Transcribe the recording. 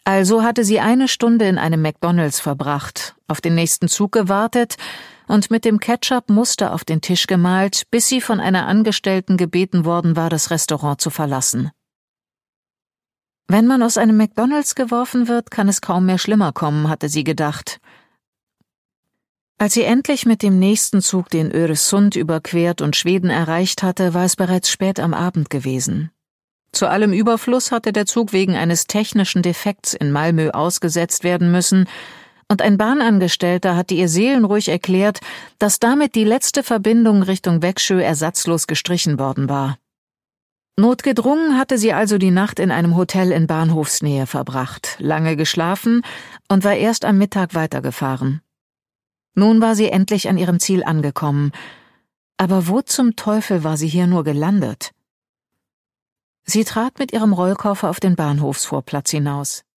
Also hatte sie 1 Stunde in einem McDonald's verbracht, auf den nächsten Zug gewartet und mit dem Ketchup Muster auf den Tisch gemalt, bis sie von einer Angestellten gebeten worden war, das Restaurant zu verlassen. Wenn man aus einem McDonald's geworfen wird, kann es kaum mehr schlimmer kommen, hatte sie gedacht. Als sie endlich mit dem nächsten Zug den Öresund überquert und Schweden erreicht hatte, war es bereits spät am Abend gewesen. Zu allem Überfluss hatte der Zug wegen eines technischen Defekts in Malmö ausgesetzt werden müssen, und ein Bahnangestellter hatte ihr seelenruhig erklärt, dass damit die letzte Verbindung Richtung Växjö ersatzlos gestrichen worden war. Notgedrungen hatte sie also die Nacht in einem Hotel in Bahnhofsnähe verbracht, lange geschlafen und war erst am Mittag weitergefahren. Nun war sie endlich an ihrem Ziel angekommen. Aber wo zum Teufel war sie hier nur gelandet? Sie trat mit ihrem Rollkoffer auf den Bahnhofsvorplatz hinaus.